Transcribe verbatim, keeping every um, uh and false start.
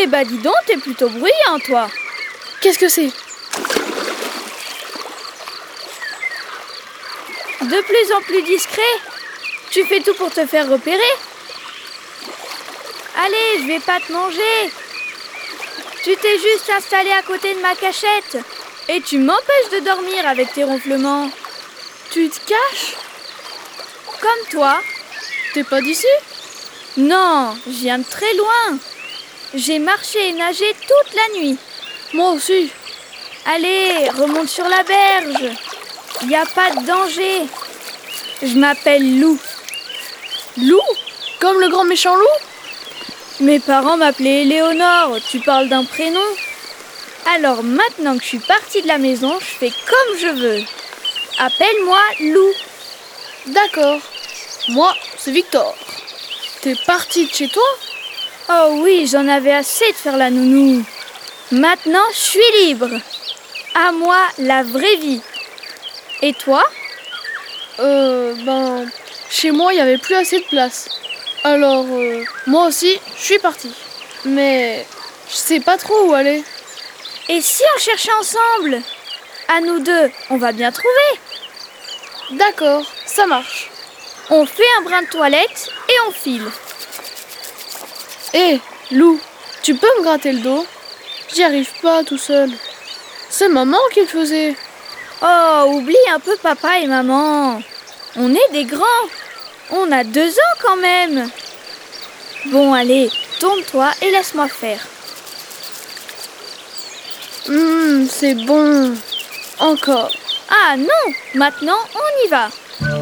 Eh bah dis donc, t'es plutôt bruyant, toi. Qu'est-ce que c'est? De plus en plus discret. Tu fais tout pour te faire repérer. Allez, je vais pas te manger. Tu t'es juste installé à côté de ma cachette. Et tu m'empêches de dormir avec tes ronflements. Tu te caches? Comme toi. T'es pas d'ici? Non, je viens de très loin. J'ai marché et nagé toute la nuit. Moi aussi. Allez, remonte sur la berge. Il n'y a pas de danger. Je m'appelle Lou. Lou? Comme le grand méchant loup? Mes parents m'appelaient Éléonore. Tu parles d'un prénom? Alors maintenant que je suis partie de la maison, je fais comme je veux. Appelle-moi Lou. D'accord. Moi, c'est Victor. T'es parti de chez toi? Oh oui, j'en avais assez de faire la nounou. Maintenant, je suis libre. À moi, la vraie vie. Et toi? Euh, ben, chez moi, il n'y avait plus assez de place. Alors, euh, moi aussi, je suis partie. Mais je sais pas trop où aller. Et si on cherchait ensemble? À nous deux, on va bien trouver. D'accord, ça marche. On fait un brin de toilette et on file. Hé, Lou, tu peux me gratter le dos? J'y arrive pas tout seul. C'est maman qui le faisait. Oh, oublie un peu papa et maman. On est des grands. On a deux ans quand même. Bon, allez, tourne-toi et laisse-moi faire. Hum, c'est bon. Encore. Ah non, maintenant on y va.